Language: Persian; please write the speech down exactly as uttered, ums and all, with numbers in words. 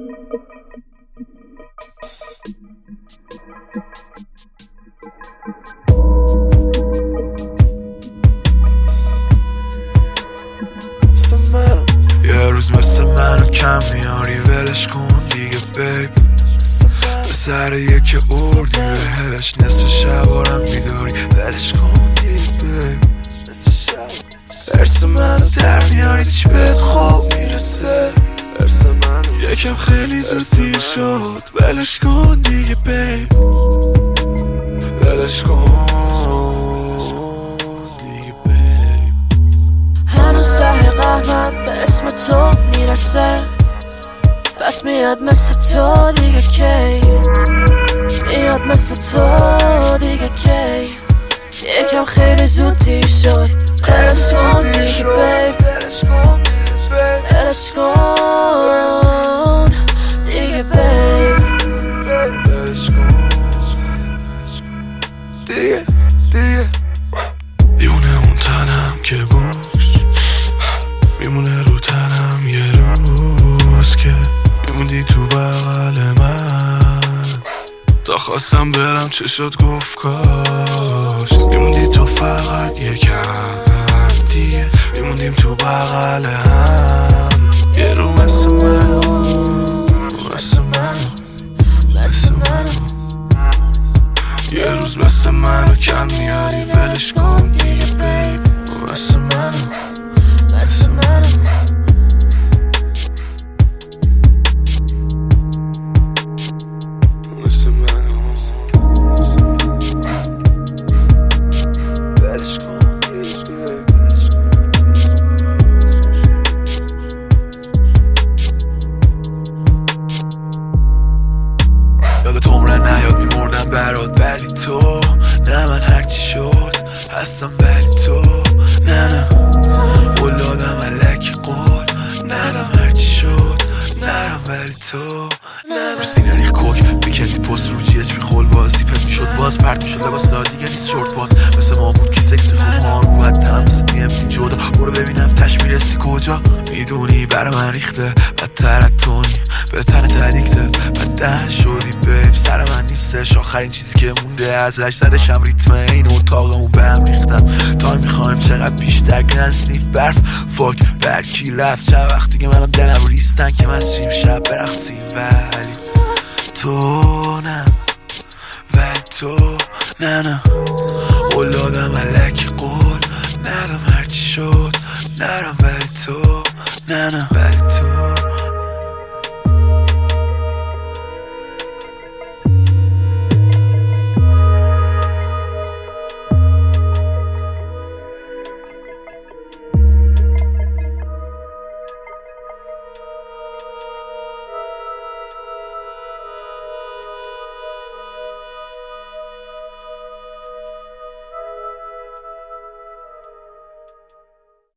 یه روز مثل منو کم میاری ولش کن دیگه بیب به سر یک اردی بهش نصف شبارم میداری ولش کن دیگه بیب ارس منو در میاری چی بهت خواب میرسه ارس منو یکم خیلی زود دیر شد ولش کن دیگه بیب ولش کن دیگه بیب هنوز ته قهرم به اسم تو میرسه پس میاد مثل تو دیگه کی میاد مثل تو دیگه کی یکم خیلی زود دیر شد ولش کن دیگه بیب ولش کن دیگه بیب ولش کن دیگه دیگه دیونه اون تنم که بوش میمونه رو تنم یه روز که میموندی تو بغل من تا خواستم برم چه شد گفت کاش میموندی تو فقط یکم دیگه میموندیم تو بغل هم یه رو مثل منو مثل منو مثل منو یه روز مثل منو کم میاری ولش کن دیگه بیب مثل منو مثل منو مثل منو ولش کن دیگه یادت عمره نیاد میمردم برات ولی تو نه من هرچی شد هستم ولی تو نه نه قول دادم علکی قول ندم هرچی شد نرم ولی تو نه نه سینری کوک بیکندی پست رو جی اچ بی خول بازی پت میشد باز پرت میشد لباس ها دیگه نیست شورت باد مثل ما بود کی سکسی خوب ها روحت تنم مثل دی ام تی جدا برو ببینم تش میرسی کجا میدونی برا من ریخته بدتر از تونی به تنت ادیکته بدن شدی بیب سر من نیستش آخرین چیزی که مونده ازش زدشم ریتم این اتاقمون به هم ریختم تا میخوایم چقدر بیشتر گرنسلیف برف فاک برکی رفت چند وقت دیگه منم دلم ریستن که من سیم شب برقصیم ولی تو نه ولی تو نه نه قول دادم علکی قول ندم هرچی شد نرم ولی تو نه نه ولی تو